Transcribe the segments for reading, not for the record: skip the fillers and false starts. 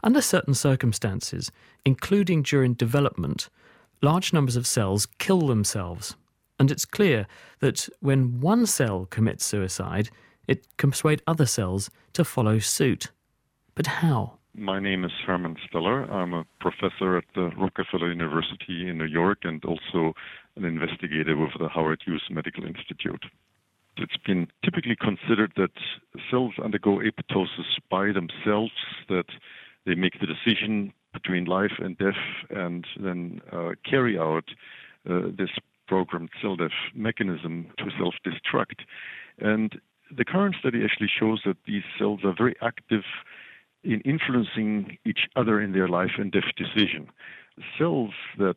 Under certain circumstances, including during development, large numbers of cells kill themselves. And it's clear that when one cell commits suicide, it can persuade other cells to follow suit. But how? My name is Herman Steller. I'm a professor at the Rockefeller University in New York and also an investigator with the Howard Hughes Medical Institute. It's been typically considered that cells undergo apoptosis by themselves, that they make the decision between life and death and then carry out this programmed cell death mechanism to self-destruct. And the current study actually shows that these cells are very active in influencing each other in their life and death decision. Cells that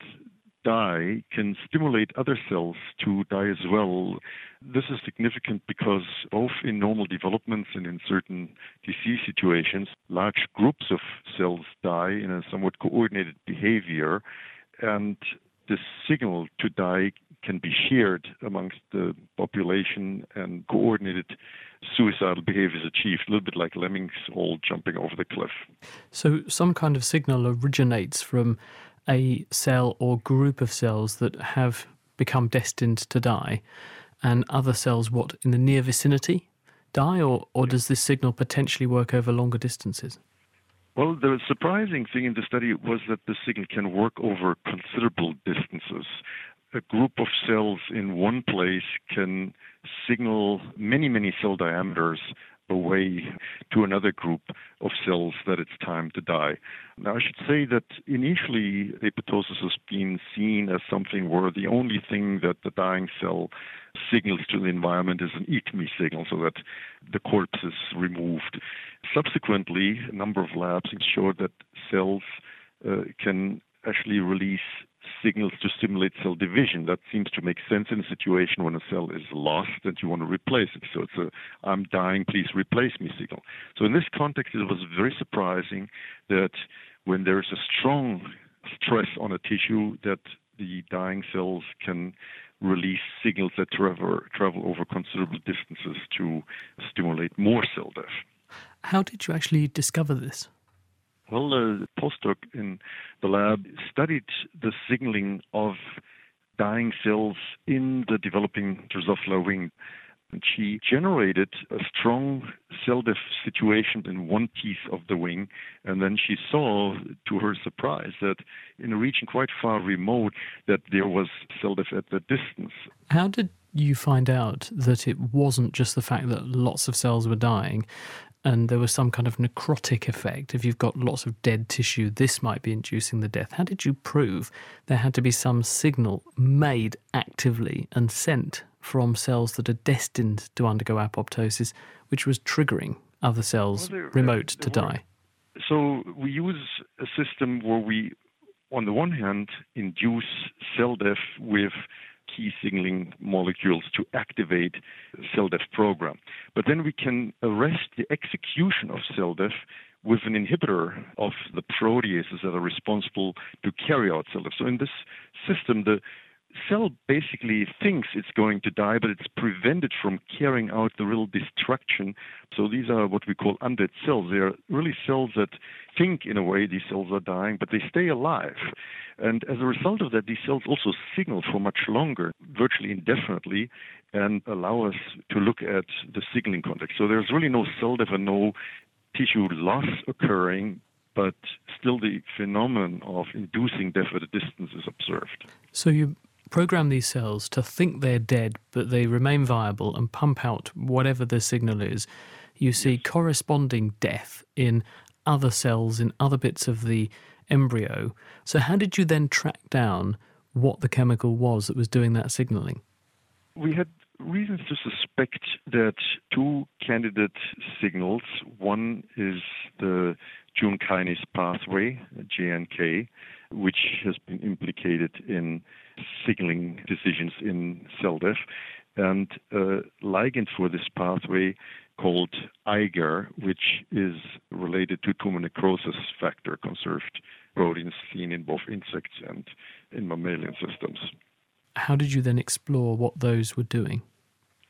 die can stimulate other cells to die as well. This is significant because both in normal developments and in certain disease situations, large groups of cells die in a somewhat coordinated behavior, and this signal to die can be shared amongst the population and coordinated suicidal behavior is achieved, a little bit like lemmings all jumping over the cliff. So some kind of signal originates from a cell or group of cells that have become destined to die, and other cells, in the near vicinity, die, or does this signal potentially work over longer distances? Well, the surprising thing in the study was that the signal can work over considerable distances. A group of cells in one place can signal many, many cell diameters away to another group of cells that it's time to die. Now, I should say that initially apoptosis has been seen as something where the only thing that the dying cell signals to the environment is an eat me signal, so that the corpse is removed. Subsequently, a number of labs showed that cells can actually release signals to stimulate cell division. That seems to make sense in a situation when a cell is lost and you want to replace it. So it's a I'm dying, please replace me signal. So in this context, it was very surprising that when there is a strong stress on a tissue, that the dying cells can release signals that travel over considerable distances to stimulate more cell death. How did you actually discover this? Well, the postdoc in the lab studied the signaling of dying cells in the developing Drosophila wing. And she generated a strong cell death situation in one piece of the wing, and then she saw, to her surprise, that in a region quite far remote, that there was cell death at the distance. How did you find out that it wasn't just the fact that lots of cells were dying and there was some kind of necrotic effect? If you've got lots of dead tissue, this might be inducing the death. How did you prove there had to be some signal made actively and sent from cells that are destined to undergo apoptosis, which was triggering other cells remote to die? So we use a system where we, on the one hand, induce cell death with key signaling molecules to activate cell death program. But then we can arrest the execution of cell death with an inhibitor of the proteases that are responsible to carry out cell death. So in this system, the cell basically thinks it's going to die, but it's prevented from carrying out the real destruction. So these are what we call undead cells. They are really cells that think in a way these cells are dying, but they stay alive. And as a result of that, these cells also signal for much longer, virtually indefinitely, and allow us to look at the signaling context. So there's really no cell death and no tissue loss occurring, but still the phenomenon of inducing death at a distance is observed. So you program these cells to think they're dead, but they remain viable and pump out whatever the signal is. You see corresponding death in other cells, in other bits of the embryo. So how did you then track down what the chemical was that was doing that signaling? We had reasons to suspect that two candidate signals, one is the Jun kinase pathway, JNK, which has been implicated in signaling decisions in cell death, and a ligand for this pathway called IGAR, which is related to tumor necrosis factor conserved proteins seen in both insects and in mammalian systems. How did you then explore what those were doing?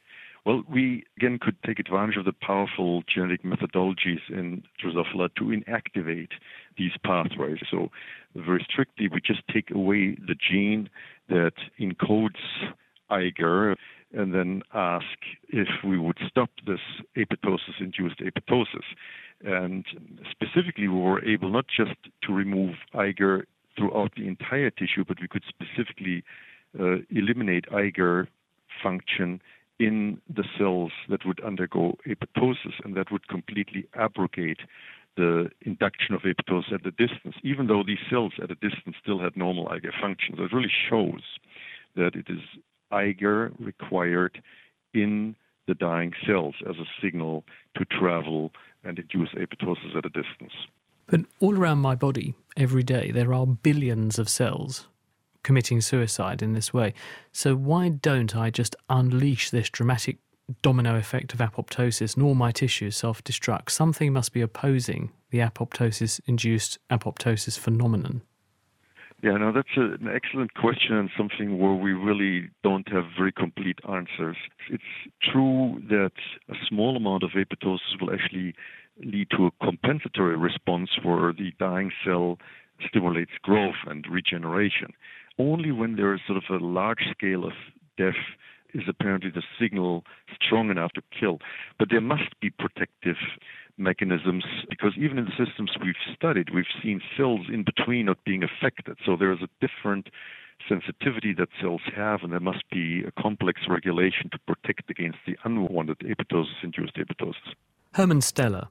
Well, we again could take advantage of the powerful genetic methodologies in Drosophila to inactivate these pathways. So very strictly, we just take away the gene that encodes IGER and then ask if we would stop this apoptosis-induced apoptosis. And specifically, we were able not just to remove IGER throughout the entire tissue, but we could specifically eliminate IGER function in the cells that would undergo apoptosis, and that would completely abrogate the induction of apoptosis at a distance, even though these cells at a distance still had normal IGER function. So it really shows that it is IGER required in the dying cells as a signal to travel and induce apoptosis at a distance. But all around my body, every day, there are billions of cells committing suicide in this way. So why don't I just unleash this dramatic domino effect of apoptosis and all my tissues self-destruct? Something must be opposing the apoptosis-induced apoptosis phenomenon. Yeah, no, that's an excellent question and something where we really don't have very complete answers. It's true that a small amount of apoptosis will actually lead to a compensatory response where the dying cell stimulates growth and regeneration. Only when there is sort of a large scale of death is apparently the signal strong enough to kill. But there must be protective mechanisms, because even in the systems we've studied, we've seen cells in between not being affected. So there is a different sensitivity that cells have, and there must be a complex regulation to protect against the unwanted apoptosis-induced apoptosis. Hermann Steller